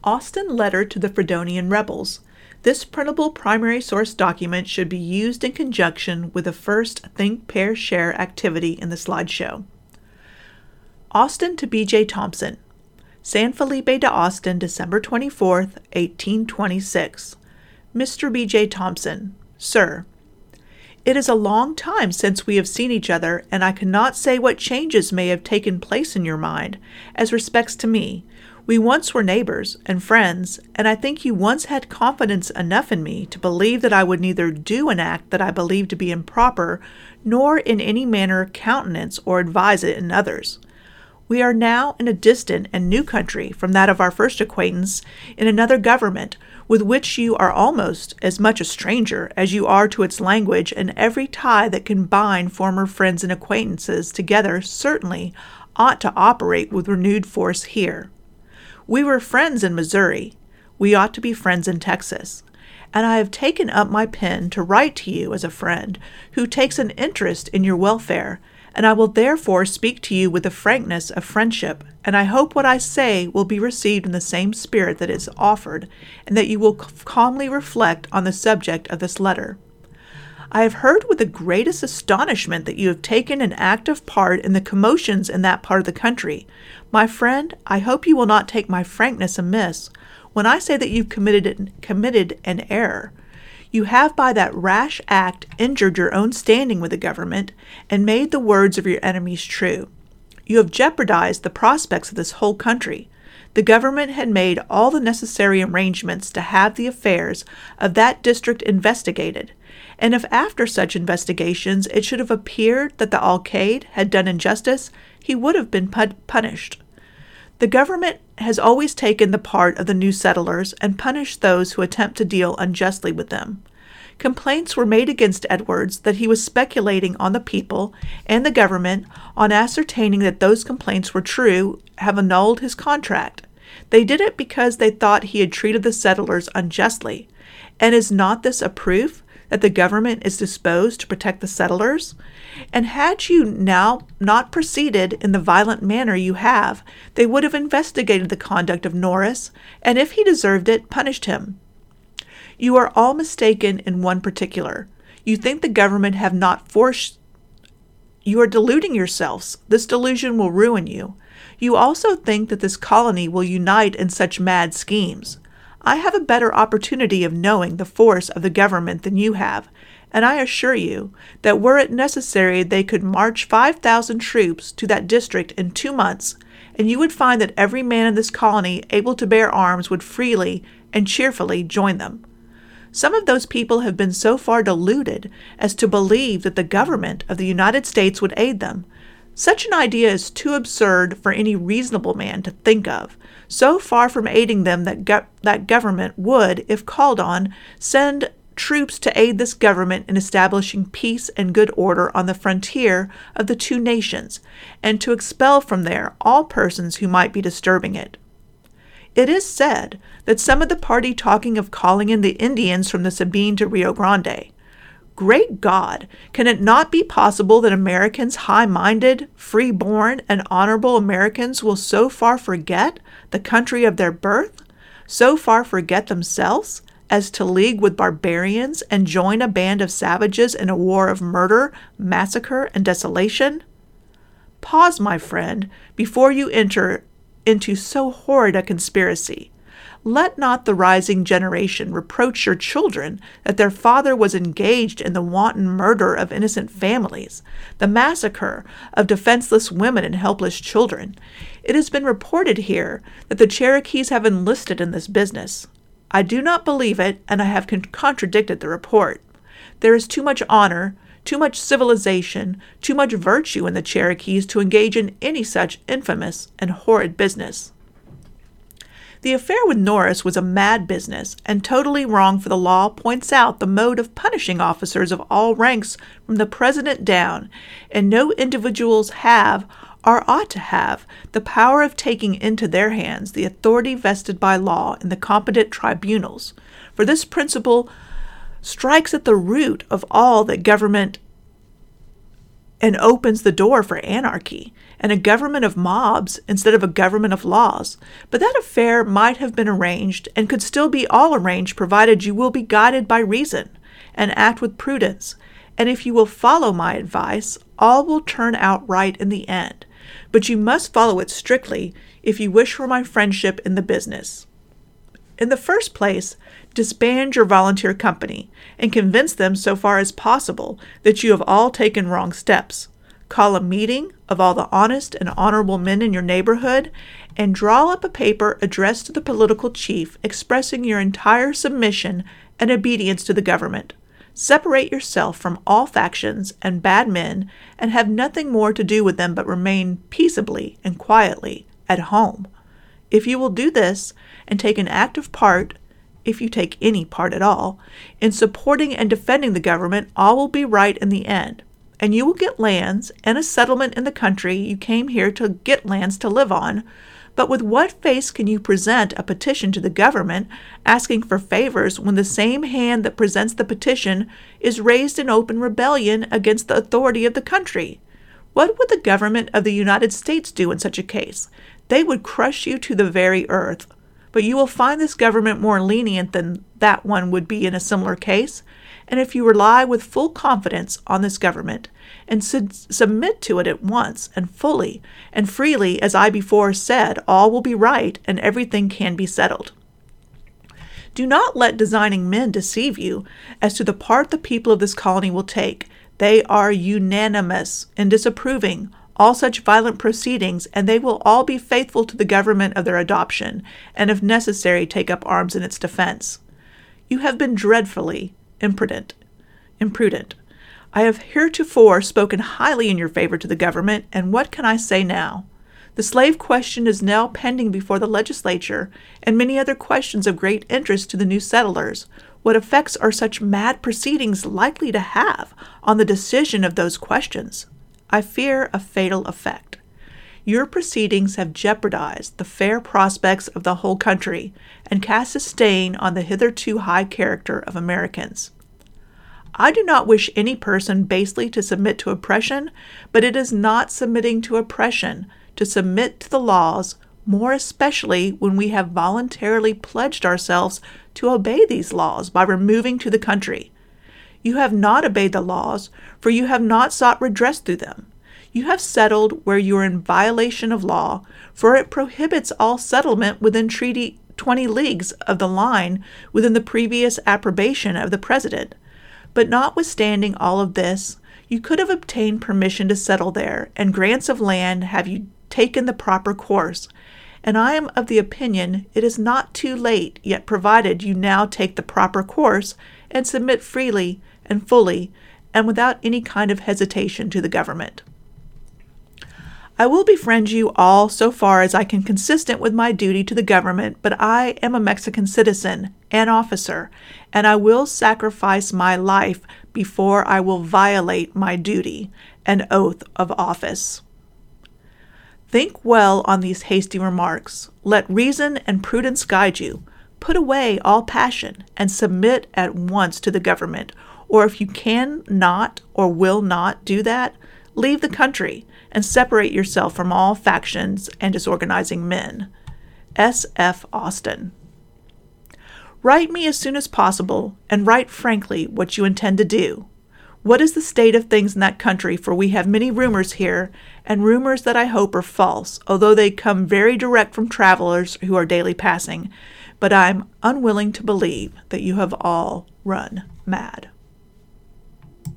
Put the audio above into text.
Austin Letter to the Fredonian Rebels. This printable primary source document should be used in conjunction with the first Think, Pair, Share activity in the slideshow. Austin to B.J. Thompson. San Felipe de Austin, December 24th, 1826. Mr. B.J. Thompson, Sir, it is a long time since we have seen each other, and I cannot say what changes may have taken place in your mind as respects to me. We once were neighbors and friends, and I think you once had confidence enough in me to believe that I would neither do an act that I believed to be improper, nor in any manner countenance or advise it in others. We are now in a distant and new country from that of our first acquaintance, in another government, with which you are almost as much a stranger as you are to its language, and every tie that can bind former friends and acquaintances together certainly ought to operate with renewed force here. We were friends in Missouri. We ought to be friends in Texas. And I have taken up my pen to write to you as a friend who takes an interest in your welfare, and I will therefore speak to you with the frankness of friendship, and I hope what I say will be received in the same spirit that is offered, and that you will calmly reflect on the subject of this letter. I have heard with the greatest astonishment that you have taken an active part in the commotions in that part of the country. My friend, I hope you will not take my frankness amiss when I say that you've committed an error. You have by that rash act injured your own standing with the government and made the words of your enemies true. You have jeopardized the prospects of this whole country. The government had made all the necessary arrangements to have the affairs of that district investigated, and if after such investigations it should have appeared that the alcalde had done injustice, he would have been punished. The government has always taken the part of the new settlers and punished those who attempt to deal unjustly with them. Complaints were made against Edwards that he was speculating on the people, and the government, on ascertaining that those complaints were true, have annulled his contract. They did it because they thought he had treated the settlers unjustly. And is not this a proof that the government is disposed to protect the settlers? And had you now not proceeded in the violent manner you have, they would have investigated the conduct of Norris, and if he deserved it, punished him. You are all mistaken in one particular. You think the government have not forced. You are deluding yourselves. This delusion will ruin you. You also think that this colony will unite in such mad schemes. I have a better opportunity of knowing the force of the government than you have, and I assure you that were it necessary they could march 5,000 troops to that district in 2 months, and you would find that every man in this colony able to bear arms would freely and cheerfully join them. Some of those people have been so far deluded as to believe that the government of the United States would aid them. Such an idea is too absurd for any reasonable man to think of. So far from aiding them that government would, if called on, send troops to aid this government in establishing peace and good order on the frontier of the two nations, and to expel from there all persons who might be disturbing it. It is said that some of the party talking of calling in the Indians from the Sabine to Rio Grande. Great God, can it not be possible that Americans, high-minded, free-born, and honorable Americans will so far forget the country of their birth, so far forget themselves, as to league with barbarians and join a band of savages in a war of murder, massacre, and desolation? Pause, my friend, before you enter into so horrid a conspiracy. Let not the rising generation reproach your children that their father was engaged in the wanton murder of innocent families, the massacre of defenseless women and helpless children. It has been reported here that the Cherokees have enlisted in this business. I do not believe it, and I have contradicted the report. There is too much honor, too much civilization, too much virtue in the Cherokees to engage in any such infamous and horrid business. The affair with Norris was a mad business, and totally wrong, for the law points out the mode of punishing officers of all ranks from the president down, and no individuals have, or ought to have, the power of taking into their hands the authority vested by law in the competent tribunals, for this principle strikes at the root of all that government and opens the door for anarchy and a government of mobs instead of a government of laws. But that affair might have been arranged and could still be all arranged provided you will be guided by reason and act with prudence. And if you will follow my advice, all will turn out right in the end. But you must follow it strictly if you wish for my friendship in the business. In the first place, disband your volunteer company and convince them so far as possible that you have all taken wrong steps. Call a meeting of all the honest and honorable men in your neighborhood and draw up a paper addressed to the political chief expressing your entire submission and obedience to the government. Separate yourself from all factions and bad men and have nothing more to do with them but remain peaceably and quietly at home. If you will do this and take an active part, if you take any part at all, in supporting and defending the government, all will be right in the end, and you will get lands and a settlement in the country you came here to get lands to live on. But with what face can you present a petition to the government asking for favors when the same hand that presents the petition is raised in open rebellion against the authority of the country? What would the government of the United States do in such a case? They would crush you to the very earth. But you will find this government more lenient than that one would be in a similar case. And if you rely with full confidence on this government and submit to it at once and fully and freely, as I before said, all will be right and everything can be settled. Do not let designing men deceive you as to the part the people of this colony will take. They are unanimous in disapproving all such violent proceedings, and they will all be faithful to the government of their adoption, and if necessary take up arms in its defense. You have been dreadfully imprudent. I have heretofore spoken highly in your favor to the government, and what can I say now? The slave question is now pending before the legislature, and many other questions of great interest to the new settlers. What effects are such mad proceedings likely to have on the decision of those questions? I fear a fatal effect. Your proceedings have jeopardized the fair prospects of the whole country and cast a stain on the hitherto high character of Americans. I do not wish any person basely to submit to oppression, but it is not submitting to oppression to submit to the laws, more especially when we have voluntarily pledged ourselves to obey these laws by removing to the country. You have not obeyed the laws, for you have not sought redress through them. You have settled where you are in violation of law, for it prohibits all settlement within treaty 20 leagues of the line within the previous approbation of the President. But notwithstanding all of this, you could have obtained permission to settle there, and grants of land have you taken the proper course. And I am of the opinion it is not too late, yet provided you now take the proper course and submit freely and fully and without any kind of hesitation to the government. I will befriend you all so far as I can consistent with my duty to the government, but I am a Mexican citizen and officer, and I will sacrifice my life before I will violate my duty and oath of office. Think well on these hasty remarks. Let reason and prudence guide you. Put away all passion and submit at once to the government, or if you can not or will not do that, leave the country and separate yourself from all factions and disorganizing men. S. F. Austin. Write me as soon as possible and write frankly what you intend to do. What is the state of things in that country? For we have many rumors here, and rumors that I hope are false, although they come very direct from travelers who are daily passing. But I am unwilling to believe that you have all run mad.